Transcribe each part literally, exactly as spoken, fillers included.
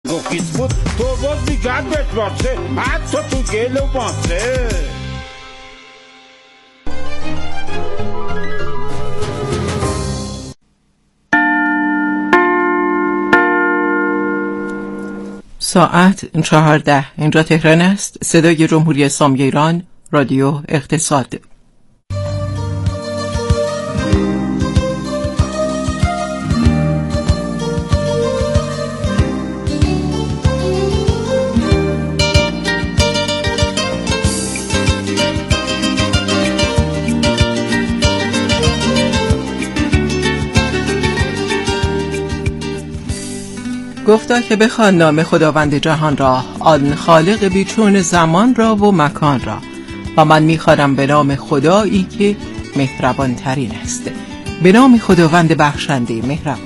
بود تو باز دیگر بتواسه حتی تو گل و باسه. ساعت چهارده. اینجا تهران است. صدای جمهوری اسلامی ایران، رادیو اقتصاد. گفتا که بخوان نام خداوند جهان را، آن خالق بیچون زمان را و مکان را، و من می‌خوانم به نام خدایی که مهربان ترین است، به نام خداوند بخشنده مهربان.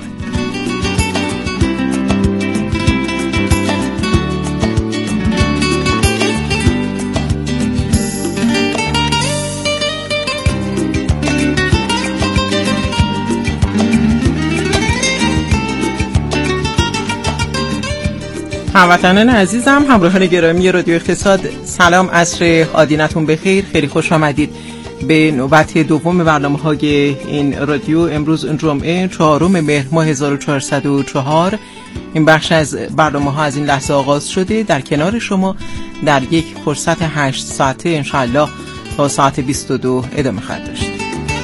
هموطنان عزیزم، همراهان گرامی رادیو اقتصاد، سلام، عصر آدینتون بخیر. خیلی خوش آمدید به نوبت دوم برنامه‌های این رادیو. امروز جمعه چهارم مهر ماه هزار و چهارصد و چهار. این بخش از برنامه‌ها از این لحظه آغاز شده. در کنار شما در یک فرصت هشت ساعته انشاءالله تا ساعت بیست و دو ادامه خواهد داشت.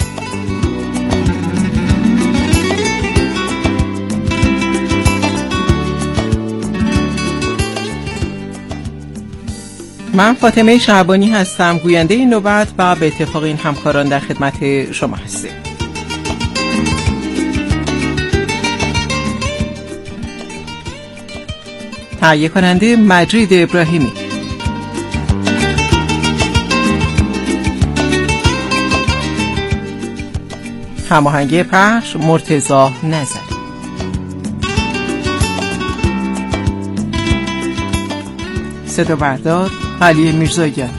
من فاطمه شعبانی هستم، گوینده این نوبت، و به اتفاق این همکاران در خدمت شما هستیم. تهیه کننده مجید ابراهیمی، هماهنگی پخش مرتضی نظری. صدا بردار علی میرزاییان.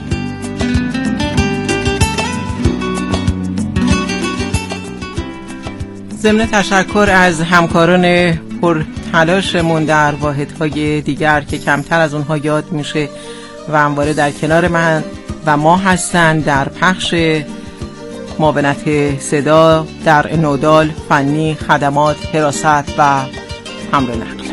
ضمن تشکر از همکاران پر تلاشمون در واحدهای دیگر که کمتر از اونها یاد میشه و همواره در کنار من و ما هستن در پخش معاونت صدا، در نودال، فنی، خدمات، حراست و حمل و نقل.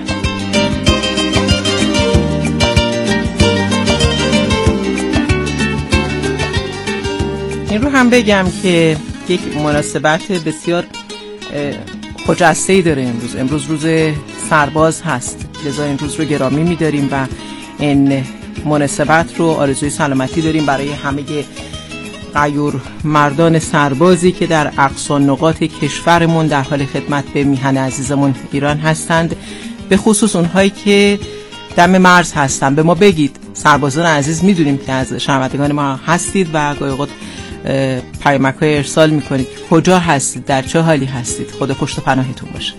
این رو هم بگم که یک مناسبت بسیار خجسته‌ای داره امروز. امروز روز سرباز هست، لذا این روز رو گرامی می‌داریم و این مناسبت رو آرزوی سلامتی داریم برای همه غیور مردان سربازی که در اقصی نقاط کشورمون در حال خدمت به میهن عزیزمون ایران هستند، به خصوص اونهایی که دم مرز هستن. به ما بگید سربازان عزیز، میدونیم که از شنوندگان ما هستید و گاهی اوقات پیامک‌های ارسال میکنید کجا هستید، در چه حالی هستید. خدا پشت و پناهتون باشه.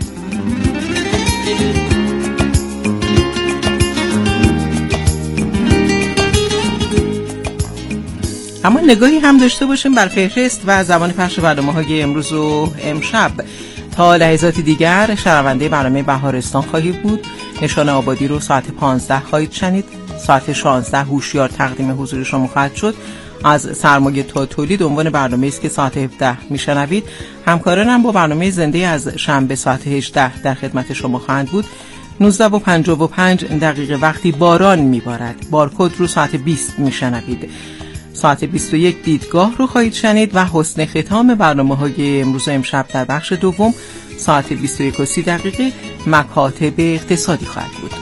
اما نگاهی هم داشته باشیم بر فهرست و زمان پخش برنامه‌های امروز و امشب. تا لحظات دیگر شنونده برنامه بهارستان خواهید بود. نشان آبادی رو ساعت پانزده خواهید شنید. ساعت شانزده هوشیار تقدیم حضور شما خواهد شد. از سرمایه تا تولید عنوان برنامه است که ساعت هفده میشنوید. همکارانم با برنامه زنده از شنبه ساعت هجده در خدمت شما خواهند بود. نوزده و پنجاه و پنج دقیقه وقتی باران میبارد بارکد رو ساعت بیست میشنوید. ساعت بیست و یک دیدگاه رو خواهید شنید و حسن ختام برنامه‌های امروز و امشب در بخش دوم ساعت بیست و یک و سی دقیقه مکاتب اقتصادی خواهد بود.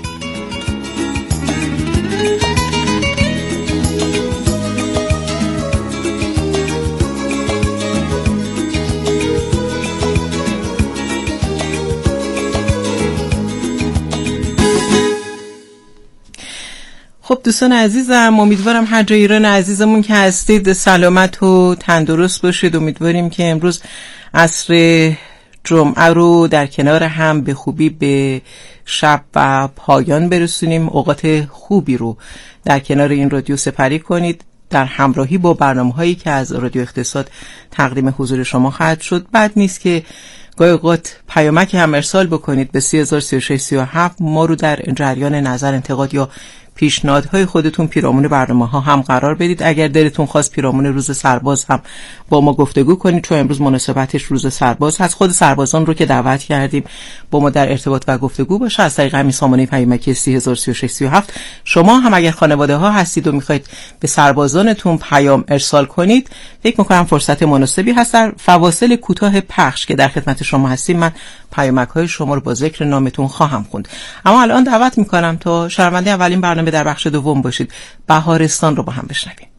خب دوستان عزیزم، امیدوارم هر جای ایران عزیزمون که هستید سلامت و تندرست باشید. امیدواریم که امروز عصر جمعه رو در کنار هم به خوبی به شب و پایان برسونیم. اوقات خوبی رو در کنار این رادیو سپری کنید در همراهی با برنامه‌هایی که از رادیو اقتصاد تقدیم حضور شما خواهد شد. بد نیست که گاهی اوقات پیامک هم ارسال بکنید به سی هزار سی و شش سی و هفت. ما رو در جریان نظر، انتقاد یا پیشنهادهای خودتون پیرامون برنامه ها هم قرار بدید. اگر دلتون خواست پیرامون روز سرباز هم با ما گفتگو کنید، چون امروز مناسبتش روز سرباز هست. خود سربازان رو که دعوت کردیم با ما در ارتباط و گفتگو باشه از طریق همین سامانه پیامکی سی هزار سی و شش سی و هفت. شما هم اگر خانواده ها هستید و میخواید به سربازانتون پیام ارسال کنید، فکر میکنم فرصت مناسبی هست. در فواصل کوتاه پخش که در خدمت شما هستیم، من پیامک های شما رو با ذکر نامتون خواهم خوند. اما الان دعوت میکنم تا شنونده اولین برنامه در بخش دوم باشید. بهارستان رو با هم بشنویم.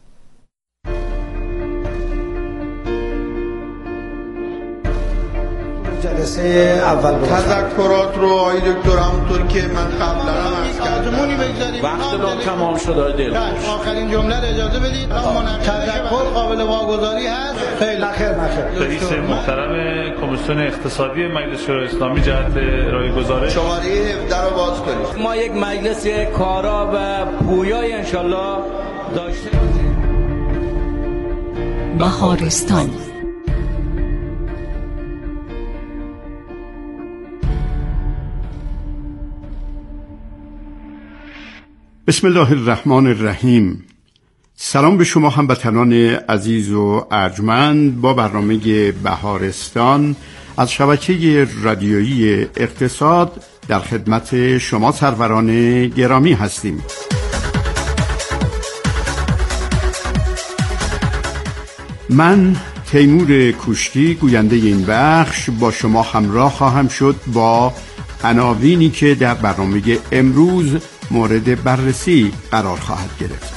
جلسه اول تذکرات رو آقای دکتر همونطور که من قبلا هم عرض کردم وقت ما تمام شد. دل آخرین جمله رو اجازه بدید. تذکر قابل واگذاری هست. خیلی خیر نخیر. رئیس محترم کمیسیون اقتصادی مجلس شورای اسلامی جهت ارائه گزارش شماره هفده رو باز کنید. ما یک مجلس کارا و پویای انشالله داشته باشیم. بهارستان. بسم الله الرحمن الرحیم. سلام به شما هموطنان عزیز و ارجمند. با برنامه بهارستان از شبکه رادیویی اقتصاد در خدمت شما سروران گرامی هستیم. من تیمور کوشکی گوینده این بخش با شما همراه خواهم شد با عناوینی که در برنامه امروز مورد بررسی قرار خواهد گرفت.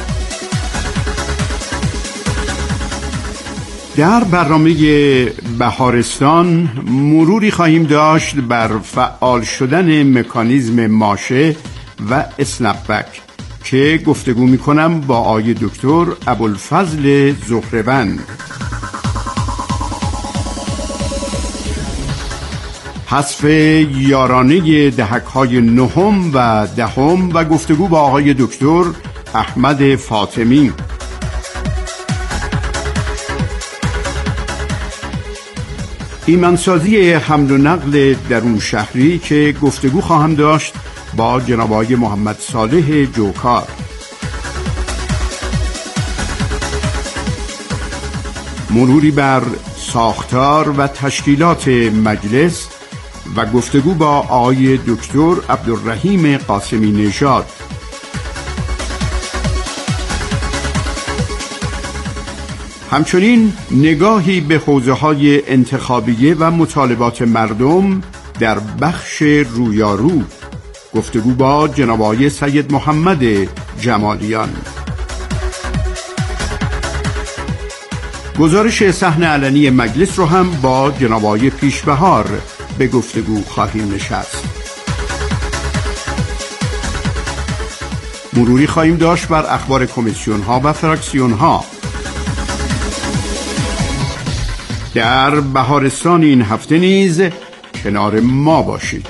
در برنامه بهارستان مروری خواهیم داشت بر فعال شدن مکانیزم ماشه و اسنپ بک که گفتگو می کنم با آقای دکتر ابوالفضل زهره‌وند. حذف یارانه دهک‌های نهم و دهم و گفتگو با آقای دکتر احمد فاطمی. ایمنسازی حمل و نقل درون شهری که گفتگو خواهم داشت با جناب آقای محمد صالح جوکار. مروری بر ساختار و تشکیلات مجلس و گفتگو با آقای دکتر عبدالرحیم قاسمی نژاد. همچنین نگاهی به حوزه‌های انتخابیه و مطالبات مردم در بخش رویارو. گفتگو با جناب آقای سید محمد جمالیان. گزارش صحن علنی مجلس رو هم با جناب آقای پیشبهار به گفتگو خواهیم نشست. مروری خواهیم داشت بر اخبار کمیسیون ها و فراکسیون ها. در بهارستان این هفته نیز کنار ما باشید.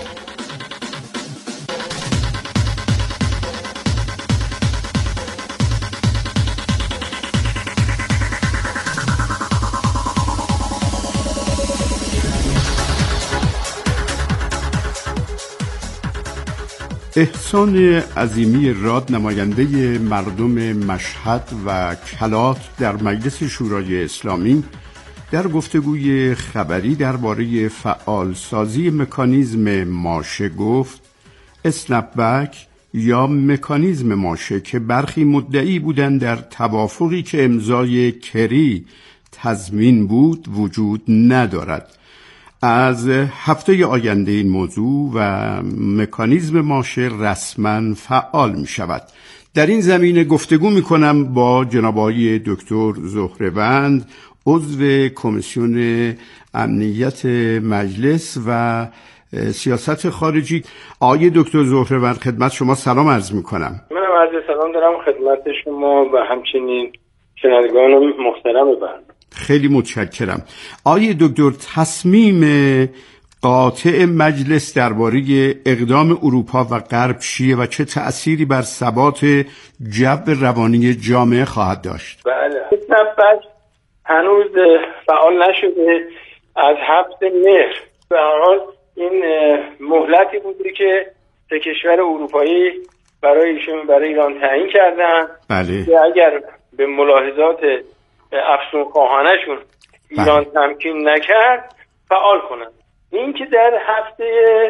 احسان عظیمی راد، نماینده مردم مشهد و کلات در مجلس شورای اسلامی، در گفتگوی خبری درباره فعالسازی مکانیزم ماشه گفت اسنپ بک یا مکانیزم ماشه که برخی مدعی بودند در توافقی که امضای کری تضمین بود وجود ندارد. از هفته آینده این موضوع و مکانیزم ماشه رسما فعال می شود. در این زمینه گفتگو می کنم با جناب آقای دکتر زهره‌وند، عضو کمیسیون امنیت مجلس و سیاست خارجی. آقای دکتر زهره‌وند، خدمت شما سلام عرض می کنم. منم عرض سلام دارم خدمت شما و همچنین شنوندگان محترم برنامه. خیلی متشکرم. آقای دکتر، تصمیم قاطع مجلس درباره اقدام اروپا و غرب چیه و چه تأثیری بر ثبات جو روانی جامعه خواهد داشت؟ بله، اسنپ بک هنوز فعال نشده از حبس مهر. به هر حال این مهلتی بودی که سه کشور اروپایی برای ایشون برای ایران تعیین کردن بله. که اگر به ملاحظات افسون خواهانشون ایران بله. تمکین نکرد فعال کنن. این که در هفته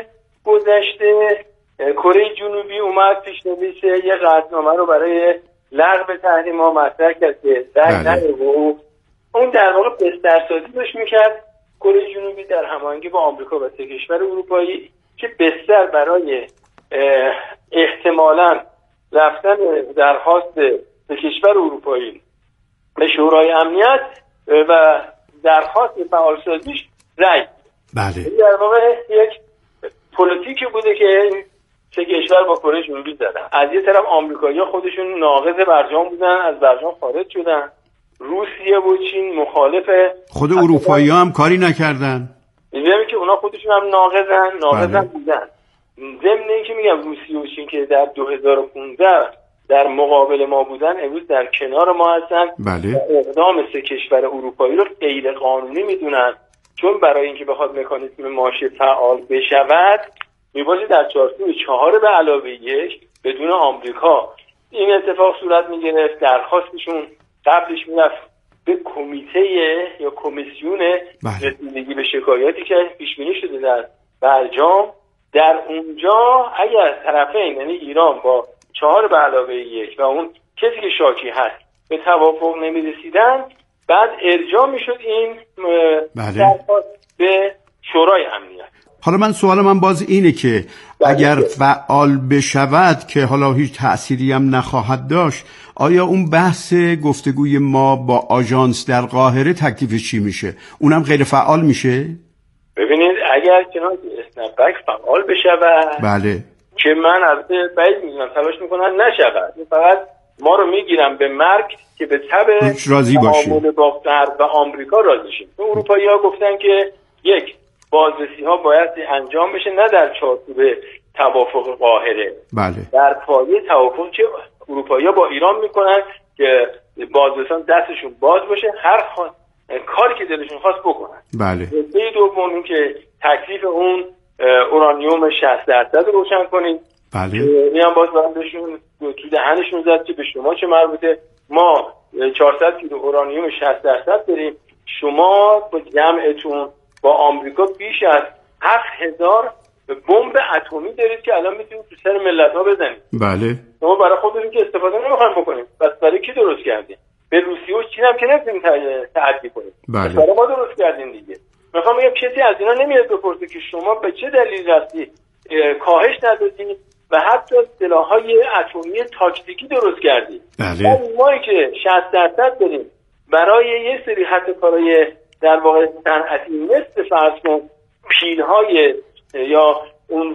گذشته کره جنوبی اومد پیشنویس یه قطعنامه رو برای لغو تحریم‌ها مطرح کرد که در بله. اون در واقع بسترسازی داشت میکرد کره جنوبی در هماهنگی با آمریکا و سه کشور اروپایی که بستر برای احتمالاً رفتن درخواست سه کشور اروپایی به شورای امنیت و درخواست فعالسازیش رأی بله. در واقع یک پلیتیکی بوده که سه کشور با کره جنوبی زدن. از یه طرف آمریکایی‌ها خودشون ناقض برجام بودن، از برجام خارج شدن. روسیه و چین مخالف. خود اروپایی‌ها هم کاری نکردن. میگم که اونا خودشون هم ناقضن، ناقضن بودن. ضمن اینکه میگم روسیه و چین که در دو هزار و پانزده در مقابل ما بودن، امروز در کنار ما هستن. بله. اقدام سه کشور اروپایی رو غیر قانونی میدونن، چون برای اینکه بخواد مکانیزم ماشه فعال بشود میباشه در چارچوب چهار به علاوه یک بدون آمریکا این اتفاق صورت میگرفت. درخواستشون قبلش میرفت به کمیته یا کمیسیون رسیدگی به شکایاتی که پیش بینی شده در برجام. در اونجا اگر طرفین یعنی ایران با چهار به علاوه یک و اون کسی که شاکی هست به توافق نمیرسیدن، بعد ارجاع میشد این درخواست به شورای امنیت. حالا من سوال من باز اینه که اگر فعال بشود که حالا هیچ تأثیری هم نخواهد داشت، آیا اون بحث گفتگوی ما با آژانس در قاهره تکلیفش چی میشه؟ اونم غیر فعال میشه؟ ببینید اگر چنان اسنپ بک فعال بشود بله که من از بعید میدونم تلاش میکنن نشود، فقط ما رو میگیرم به مرگ که به تبع تعامل با غرب و آمریکا راضی شیم. اروپایی‌ها گفتن که یک بازرسی ها باید انجام بشه نه در چارچوب توافق قاهره، بله. در پایه توافق که اروپایی‌ها با ایران میکنن که بازرسان دستشون باز باشه، هر خوا... کاری که دلشون خواست بکنن. بله. نکته دوم این که تکلیف اون اورانیوم شصت درصد رو روشن کنید. بله. میان باز بندشون تو دهنشون زد که به شما چه مربوطه، ما چهارصد کیلو اورانیوم شصت درصد داریم، شما با جمعتون با آمریکا بیش از هفت هزار بمب اتمی دارید که الان میتونید تو سر ملت‌ها بزنید. بله. شما برای خودتون که استفاده نمیخوایم بکنیم، پس برای کی درست کردین؟ به روسیه و چین هم که نمیتونید تعدی کنید. بله. برای ما درست کردین دیگه. میخوام بگم کسی از اینا نمیاد بپرسه که شما به چه دلیل رفتی کاهش ندادید و حتی سلاح‌های اتمی تاکتیکی درست کردید. بله. ما که شصت درصد داریم برای یه سری حتی کارهای در واقع صنعتی مثل فرض کن پیل‌های یا اون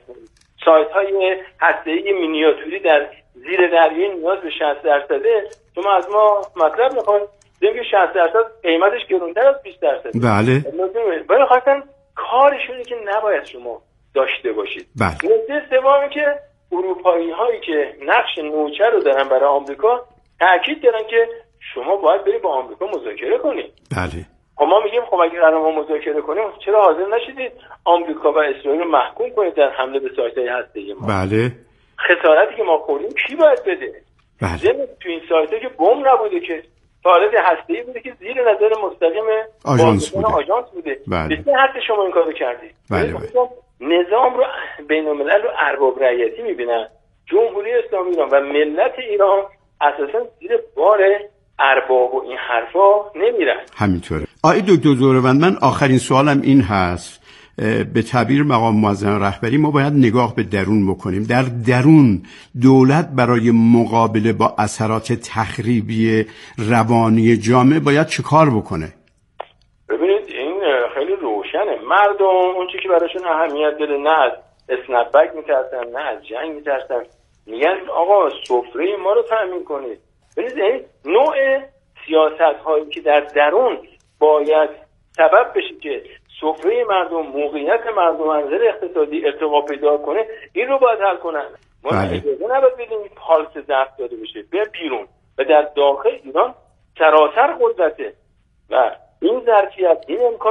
سایت‌های هسته‌ای مینیاتوری در زیر دریای نیاز به شصت درصده، شما از ما مطلب می‌خواید دیگه شصت درصد قیمتش گرونتر از بیست درصد. بله. ولی خاصن کارشونه که نباید شما داشته باشید. بله. نکته سومی که اروپایی‌هایی که نقش نوچه رو دارن برای آمریکا تاکید دارن که شما باید برید با آمریکا مذاکره کنید. بله. خب ما میگیم خب اگه قرار ما مذاکره کنیم چرا حاضر نشدید آمریکا و اسرائیل رو محکوم کنید در حمله به سایت‌های هسته‌ای ما؟ بله. خسارتی که ما خوردیم کی باید بده؟ بله. ضمن تو این سایت‌ها که بمب نبوده که سایت هسته‌ای بوده که زیر نظر مستقیم آژانس بوده. آژانس بوده. بله. به حد شما این کارو کردید. بله. بله. نظام رو بین‌الملل رو ارباب رعیتی می‌بینن. جمهوری اسلامی ایران و ملت ایران اساساً زیر بار ارباب و این حرفا نمیرن. همینطوره. آقای دکتر زهروند، من آخرین سوالم این هست، به تعبیر مقام معظم رهبری ما باید نگاه به درون بکنیم. در درون دولت برای مقابله با اثرات تخریبی روانی جامعه باید چه کار بکنه؟ ببینید این خیلی روشنه. مردم اون چیزی که براشون اهمیت داره نه از اسنپ بک میترسن نه از جنگ میترسن، میگن آقا سفره ما رو تامین کنید. ببینید این نوع سیاست هایی که در درون باید سبب بشه که سفره مردم، موقعیت مردم از نظر اقتصادی ارتقا پیدا کنه، این رو باید حل کنن. ما اجازه نباید بدیم پالس ضعف داده بشه به بیرون و در داخل ایران سراسر قدرته و این ظرفیت، این امکانات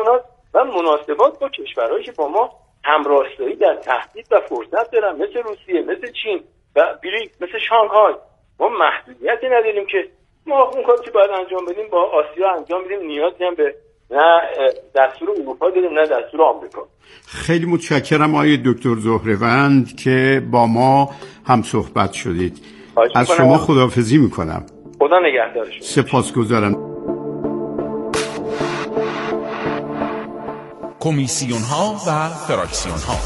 و مناسبات با کشورهایی که با ما همراستایی در تهدید و فرصت دارن، مثل روسیه، مثل چین و بریک، مثل شانگهای. ما محدودیتی نداریم که ما اون کاری که باید انجام بدیم با آسیا انجام بدیم، نیازی هم به نه دستور اروپا داریم نه دستور آمریکا. خیلی متشکرم آقای دکتر زهره‌وند که با ما هم صحبت شدید. از شما خداحافظی میکنم. خدا نگهدار شما. سپاسگزارم. کمیسیون ها و فراکسیون ها.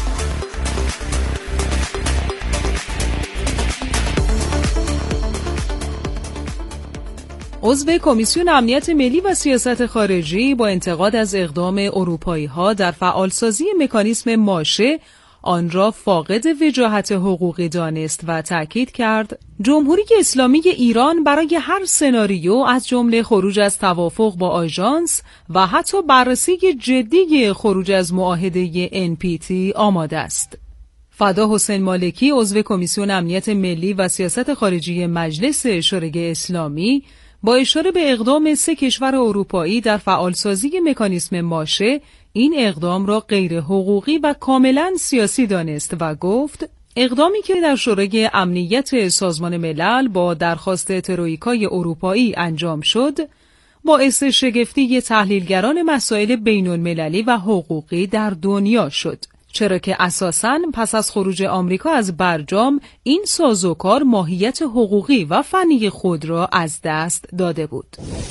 عضو کمیسیون امنیت ملی و سیاست خارجی با انتقاد از اقدام اروپایی‌ها در فعالسازی مکانیسم ماشه آن را فاقد وجاهت حقوقی دانست و تأکید کرد جمهوری اسلامی ایران برای هر سناریو از جمله خروج از توافق با آژانس و حتی بررسی جدی خروج از معاهده ان پی تی آماده است. فدا حسین مالکی عضو کمیسیون امنیت ملی و سیاست خارجی مجلس شورای اسلامی با اشاره به اقدام سه کشور اروپایی در فعالسازی مکانیسم ماشه این اقدام را غیر حقوقی و کاملا سیاسی دانست و گفت اقدامی که در شورای امنیت سازمان ملل با درخواست ترویکای اروپایی انجام شد باعث شگفتی تحلیلگران مسائل بین المللی و حقوقی در دنیا شد، چرا که اساساً پس از خروج آمریکا از برجام این سازوکار ماهیت حقوقی و فنی خود را از دست داده بود.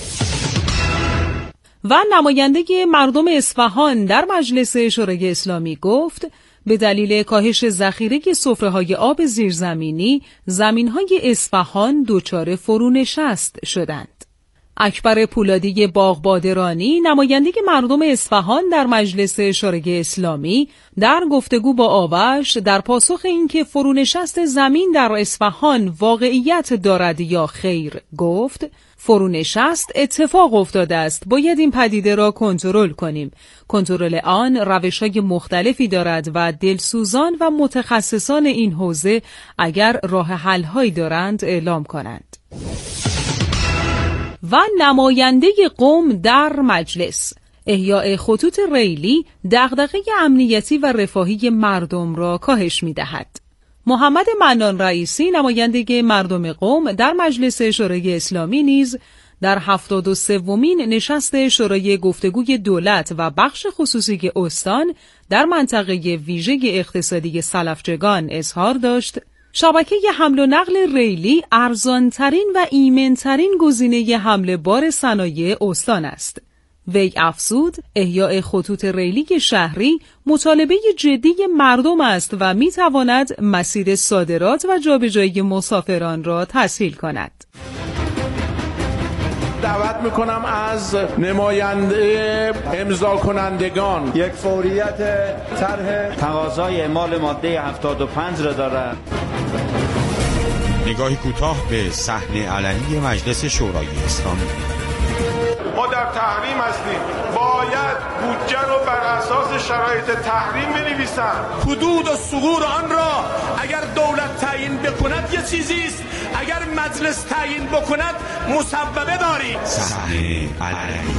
و نماینده مردم اصفهان در مجلس شورای اسلامی گفت به دلیل کاهش ذخیره سفره‌های آب زیرزمینی زمین‌های اصفهان دچار فرونشست شدند. اکبر پولادی باغبادرانی نماینده مردم اصفهان در مجلس شورای اسلامی در گفتگو با آوش در پاسخ اینکه فرونشست زمین در اصفهان واقعیت دارد یا خیر گفت فرونشست اتفاق افتاده است، باید این پدیده را کنترل کنیم. کنترل آن روش‌های مختلفی دارد و دلسوزان و متخصصان این حوزه اگر راه حل‌هایی دارند اعلام کنند. و نماینده قم در مجلس احیاء خطوط ریلی دغدغه امنیتی و رفاهی مردم را کاهش می‌دهد. محمد منان رئیسی نماینده مردم قم در مجلس شورای اسلامی نیز در هفتاد و سومین نشست شورای گفتگوی دولت و بخش خصوصی استان در منطقه ویژه اقتصادی سلفچگان اظهار داشت شبکه حمل و نقل ریلی ارزانترین و ایمنترین گزینه حمل بار صنایع استان است. وی افزود احیاء خطوط ریلی شهری مطالبه جدی مردم است و میتواند مسیر صادرات و جابجایی مسافران را تسهیل کند. دعوت میکنم از نماینده امضا کنندگان یک فوریت طرح تقاضای اعمال ماده هفتاد و پنج را دارد. نگاهی کوتاه به صحن علنی مجلس شورای اسلامی. ما در تحریم هستیم، باید بودجه رو بر اساس شرایط تحریم بنویسن. حدود و ثغور آن را اگر دولت تعیین بکند یه چیزی است، اگر مجلس تعیین بکند مسببه داریم. صحن علنی.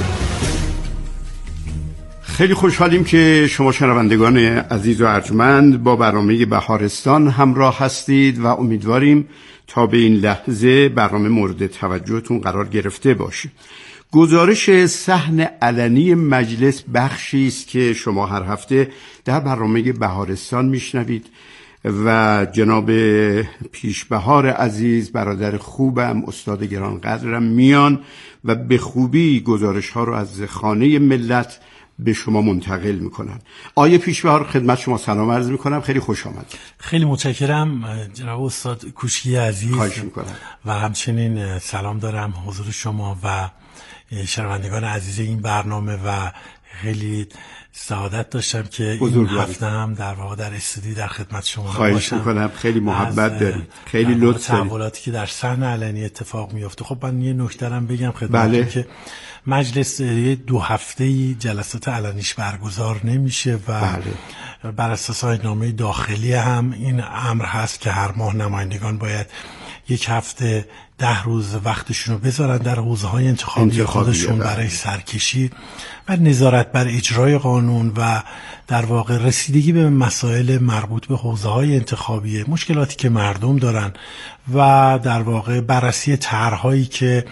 خیلی خوشحالیم که شما شنوندگان عزیز و ارجمند با برنامه بهارستان همراه هستید و امیدواریم تا به این لحظه برنامه مورد توجهتون قرار گرفته باشه. گزارش صحن علنی مجلس بخشی است که شما هر هفته در برنامه بهارستان میشنوید و جناب پیشبهار عزیز برادر خوبم استاد گرانقدرم میان و به خوبی گزارش ها رو از خانه ملت به شما منتقل میکنن. آیه پیشبهار خدمت شما سلام عرض میکنم، خیلی خوش آمد. خیلی متشکرم جناب استاد کوشکی عزیز. خواهش میکنم. و همچنین سلام دارم حضور شما و شنوندگان عزیز این برنامه و خیلی سعادت داشتم که این هفته هم در واقع در استودیو در خدمت شما باشم. خواهش میکنم، خیلی محبت دارید، خیلی لطف دارید. تحولاتی که در صحن علنی اتفاق میفته. خب من یه نکته هم بگم خدمتتون بله. که مجلس دو هفته‌ای جلسات علنیش برگزار نمیشه و بله. بر اساس آیین‌نامه داخلی هم این امر هست که هر ماه نمایندگان باید یک هفته ده روز وقتشون رو بذارن در حوزه‌های انتخابی خودشون برای سرکشی و نظارت بر اجرای قانون و در واقع رسیدگی به مسائل مربوط به حوزه‌های انتخابی، مشکلاتی که مردم دارن و در واقع بررسی طرح‌هایی که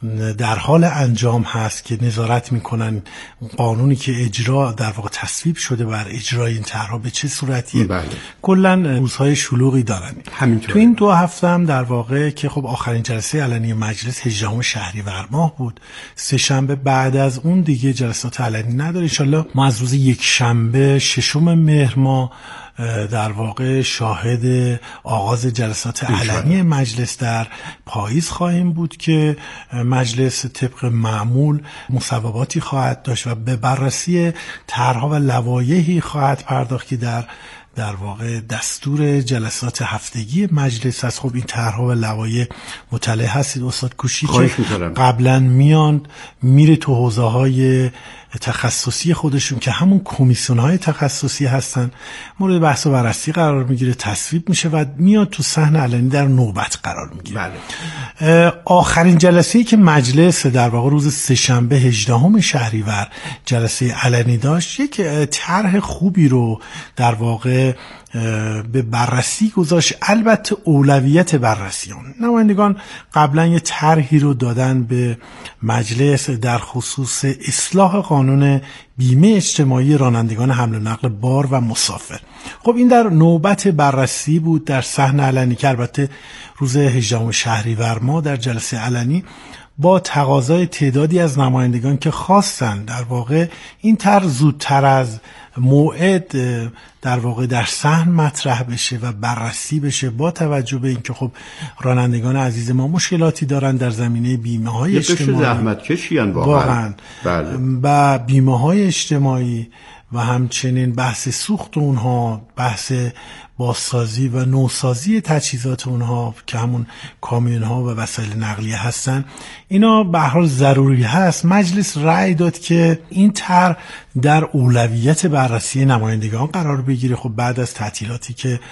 در حال انجام هست که نظارت میکنن قانونی که اجرا در واقع تصویب شده بر اجرای این طرح‌ها به چه صورتیه. بله. کلا روزهای شلوغی دارن. همینطور. تو این دو هفته هم در واقع که خب آخرین جلسه علنی مجلس هجدهم شهریور ماه بود، سه شنبه بعد از اون دیگه جلسات علنی نداره. انشالله ما از روز یک شنبه ششم مهر ماه در واقع شاهد آغاز جلسات علنی مجلس در پاییز خواهیم بود که مجلس طبق معمول مصوباتی خواهد داشت و به بررسی طرح‌ها و لوایحی خواهد پرداخت که در در واقع دستور جلسات هفتگی مجلس هست. خب این طرح‌ها و لوایح مطلع هستید استاد کوشی که قبلا میان میره تو حوزه‌های تخصصی خودشون که همون کمیسیون‌های تخصصی هستن، مورد بحث و بررسی قرار میگیره، تصویب میشه و میاد تو صحن علنی در نوبت قرار میگیره. بله. آخرین جلسه‌ای که مجلس در واقع روز سه‌شنبه هجدهم شهریور جلسه علنی داشت، یک طرح خوبی رو در واقع به بررسی گذاشت. البته اولویت بررسی اون نمایندگان قبلا یه طرحی رو دادن به مجلس در خصوص اصلاح قانون بیمه اجتماعی رانندگان حمل و نقل بار و مسافر. خب این در نوبت بررسی بود در صحن علنی که البته روز هجدهم شهریور ماه در جلسه علنی با تقاضای تعدادی از نمایندگان که خواستن در واقع این طرح زودتر از موعد در واقع در صحن مطرح بشه و بررسی بشه، با توجه به اینکه خب رانندگان عزیز ما مشکلاتی دارن در زمینه بیمه های اجتماعی، زحمت کشیان واقعا بله. و بیمه های اجتماعی و همچنین بحث سوخت اونها، بحث بازسازی و نوسازی تجهیزات اونها که همون کامیون ها و وسایل نقلیه هستن، اینا به هر حال ضروری هست. مجلس رأی داد که این طرح در اولویت بررسی نمایندگان قرار بگیره. خب بعد از تعطیلاتی که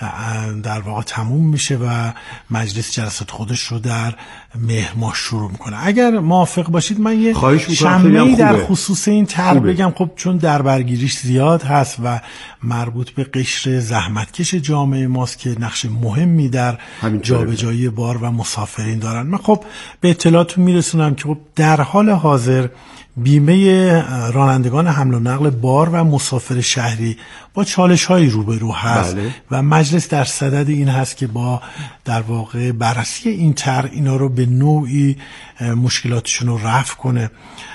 در واقع تموم میشه و مجلس جلسات خودش رو در مهر ماه شروع میکنه. اگر موافق باشید من یه شمعی در خصوص این طرح بگم، خب چون در برگیریش زیاد هست و مربوط به قشر زحمتکش جامعه ماست که نقش مهمی در جابجایی بار و مسافرین دارن. من خب به اطلاعاتون میرسونم که خب در حال حاضر بیمه رانندگان حمل و نقل بار و مسافر شهری با چالش‌هایی روبرو هست. بله. و مجلس در صدد این هست که با در واقع بررسی این طرح اینا رو به نوعی مشکلاتشون رو رفع کنه.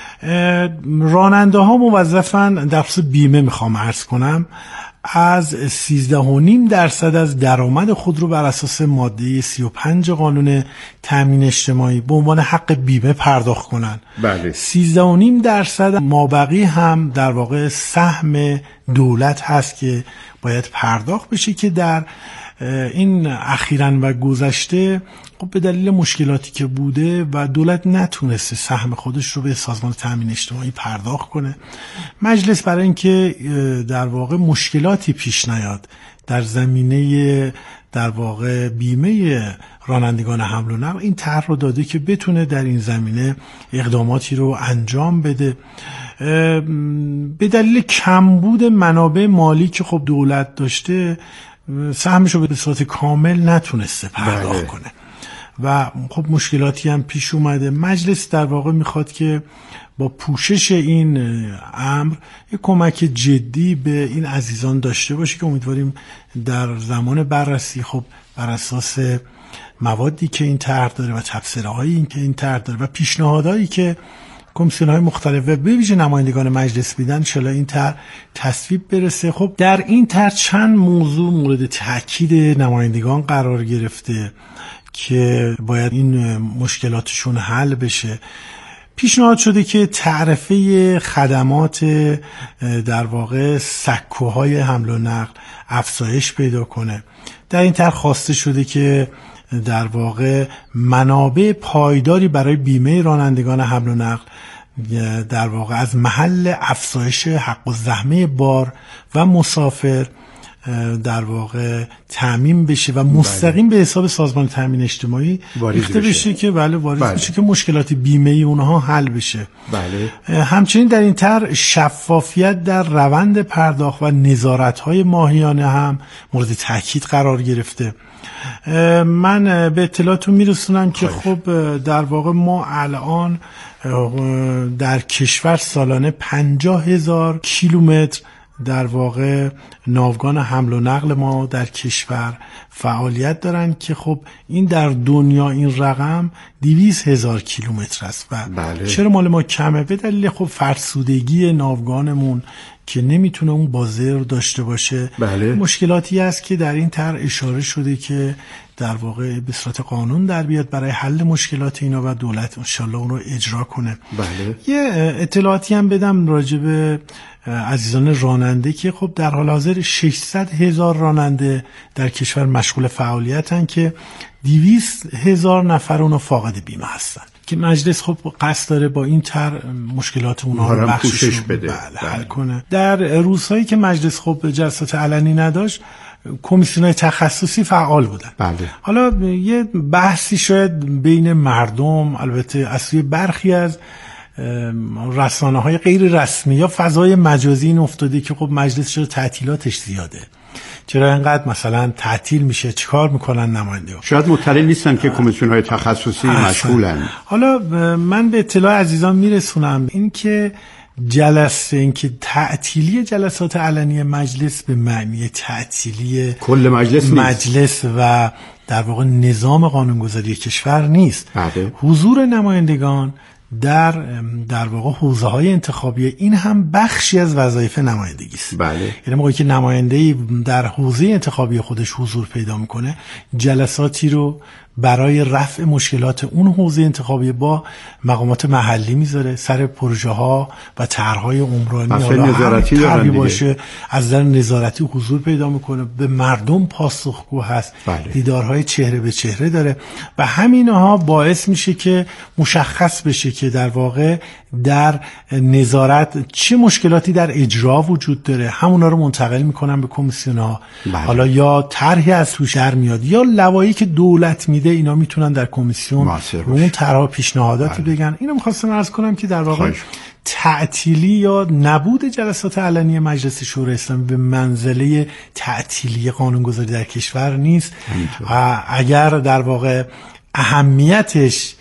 راننده ها موظفن در خصوص بیمه میخوام عرض کنم از سیزده و نیم درصد از درآمد خود رو بر اساس ماده سی و پنج قانون تامین اجتماعی به عنوان حق بیمه پرداخت کنن. بله. سیزده و نیم درصد مابقی هم در واقع سهم دولت هست که باید پرداخت بشه که در این اخیراً و گذشته خب به دلیل مشکلاتی که بوده و دولت نتونسته سهم خودش رو به سازمان تامین اجتماعی پرداخت کنه، مجلس برای اینکه در واقع مشکلاتی پیش نیاد در زمینه در واقع بیمه رانندگان حمل و نقل این طرح رو داده که بتونه در این زمینه اقداماتی رو انجام بده. به دلیل کمبود منابع مالی که خب دولت داشته سهمش رو به صورت کامل نتونسته پرداخت بله. کنه و خب مشکلاتی هم پیش اومده. مجلس در واقع میخواد که با پوشش این امر یک کمک جدی به این عزیزان داشته باشه که امیدواریم در زمان بررسی خب بر اساس موادی که این طرح داره و تبصره‌هایی این که این طرح داره و پیشنهادهایی که کمیسیون‌های مختلف و به ویژه نمایندگان مجلس میدن ان شاءالله این طرح تصویب برسه. خب در این طرح چند موضوع مورد تاکید نمایندگان قرار گرفته که باید این مشکلاتشون حل بشه. پیشنهاد شده که تعرفه خدمات در واقع سکوهای حمل و نقل افزایش پیدا کنه. در این طرح خواسته شده که در واقع منابع پایداری برای بیمه رانندگان حمل و نقل در واقع از محل افزایش حق الزحمه بار و مسافر در واقع تامین بشه و مستقیم بله. به حساب سازمان تامین اجتماعی ریخته بشه. بشه که بله واریز بله. بشه که مشکلات بیمه‌ای اونها حل بشه. بله. همچنین در این طرح شفافیت در روند پرداخت و نظارت‌های ماهیانه هم مورد تاکید قرار گرفته. من به اطلاعتون میرسونم که خب در واقع ما الان در کشور سالانه پنجاه هزار کیلومتر در واقع ناوگان حمل و نقل ما در کشور فعالیت دارن که خب این در دنیا این رقم دویست هزار کیلومتر است و بله. چرا مال ما کمه؟ به دلیل خب فرسودگی ناوگانمون که نمیتونه اون بازه رو داشته باشه. بله. مشکلاتی است که در این طرح اشاره شده که در واقع به صورت قانون در بیاد برای حل مشکلات اینا و دولت انشالله اون رو اجرا کنه. بله. یه اطلاعاتی هم بدم راجع به عزیزان راننده که خب در حال حاضر ششصد هزار راننده در کشور مشغول فعالیتن که دویست هزار نفر اونو فاقد بیمه هستن که مجلس خب قصد داره با این طرح مشکلات اونها رو بخشش بده بله بله. حل کنه. در روزهایی که مجلس خب جلسات علنی نداشت کمیسیون‌های تخصصی فعال بودن. بله. حالا یه بحثی شاید بین مردم البته از سوی برخی از رسانه‌های غیر رسمی یا فضای مجازی این افتاده که خب مجلس چرا تعطیلاتش زیاده، چرا اینقدر مثلا تعطیل میشه، چیکار میکنن نماینده ها؟ شاید مطلع نیستن که کمیسیون‌های تخصصی مشغولن. حالا من به اطلاع عزیزان میرسونم این که جلسه این که تعطیلی جلسات علنی مجلس به معنی تعطیلی کل مجلس نیست. مجلس و در واقع نظام قانونگذاری کشور نیست. بله. حضور نمایندگان در در واقع حوزه‌های انتخابی این هم بخشی از وظایف نمایندگی است. بله. یعنی موقعی که نماینده‌ای در حوزه انتخابی خودش حضور پیدا میکنه جلساتی رو برای رفع مشکلات اون حوزه انتخابی با مقامات محلی میذاره، سر پروژه ها و طرح‌های عمرانی حالا نظارتی دارن باشه، از نظر نظارتی حضور پیدا میکنه، به مردم پاسخگو هست. بله. دیدارهای چهره به چهره داره و همینها باعث میشه که مشخص بشه که در واقع در نظارت چه مشکلاتی در اجرا وجود داره، همونا رو منتقل میکنن به کمیسیون‌ها. بله. حالا یا طرحی از توش در میاد یا لوایحی که دولت میده اینا میتونن در کمیسیون رو اون طرح پیشنهاداتی بله. بگن. اینو می‌خواستم عرض کنم که در واقع تعطیلی یا نبود جلسات علنی مجلس شورای اسلامی به منزله تعطیلی قانونگذاری در کشور نیست. و اگر در واقع اهمیتش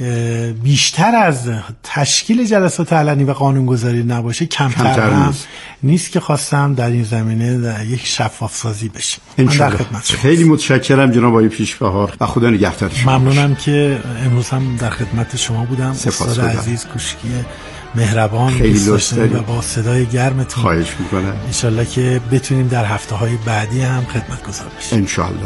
بیشتر از تشکیل جلسات علنی و قانونگذاری نباشه کمتر, کمتر هم نیست. نیست که خواستم در این زمینه در یک شفاف سازی بشه. خیلی متشکرم جناب آقای پیشبهار و خدا نگهدارش. ممنونم که امروز هم در خدمت شما بودم. استاد عزیز کوشکی مهربان دوست و با صدای گرمتون خواهش میکنم. انشالله که بتونیم در هفته های بعدی هم خدمتگزار بشیم انشالله.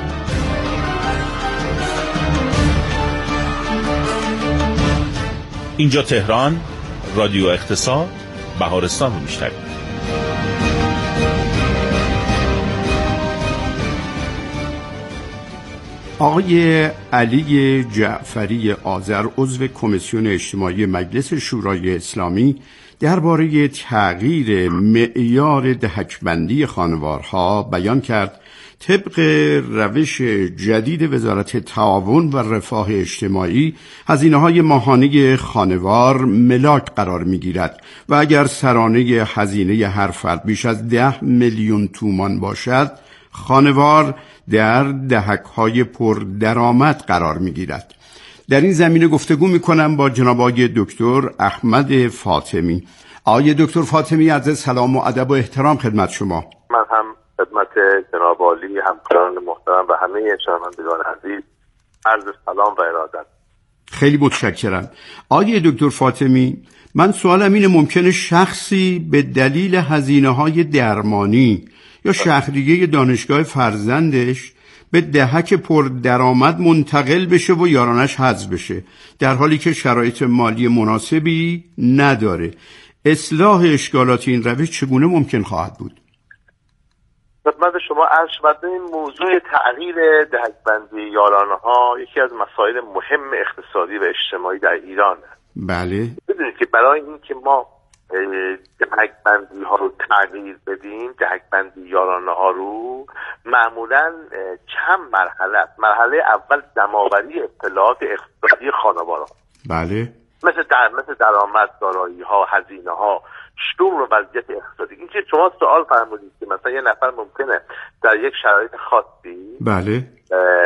اینجا تهران، رادیو اقتصاد، بهارستان رو میشنوید. آقای علی جعفری آذر عضو کمیسیون اجتماعی مجلس شورای اسلامی درباره تغییر معیار دهک‌بندی خانوارها بیان کرد طبق روش جدید وزارت تعاون و رفاه اجتماعی هزینه‌های ماهانه خانوار ملاک قرار می‌گیرد و اگر سرانه هزینه هر فرد بیش از ده میلیون تومان باشد خانوار در دهک‌های پر درآمد قرار می‌گیرد. در این زمینه گفتگو می‌کنم با جناب آقای دکتر احمد فاطمی. آقای دکتر فاطمی عرض سلام و ادب و احترام خدمت شما. من هم خدمت جناب عالی همکاران محترم و همه شنوندگان عزیز عرض سلام و ارادت. خیلی متشکرم. آقای دکتر فاطمی، من سوالم اینه ممکنه شخصی به دلیل هزینه‌های درمانی یا شهریه دانشگاه فرزندش به دهک پر درآمد منتقل بشه و یارانش حذف بشه در حالی که شرایط مالی مناسبی نداره. اصلاح اشکالات این روش چگونه ممکن خواهد بود؟ خدمت شما عرض شود این موضوع تغییر دهک‌بندی یارانه ها یکی از مسائل مهم اقتصادی و اجتماعی در ایران است. بله. بدونید که برای این که ما دهک‌بندی ها رو تغییر بدیم، دهک‌بندی یارانه ها رو، معمولا چند مرحله است. مرحله اول جمع‌آوری اطلاعات اقتصادی خانوار ها، بله، مثل در مثل درآمد، دارایی ها، هزینه ها، شغل و وضعیت اقتصادی. این که شما سوال فرمودید که مثلا یه نفر ممکنه در یک شرایط خاصی بله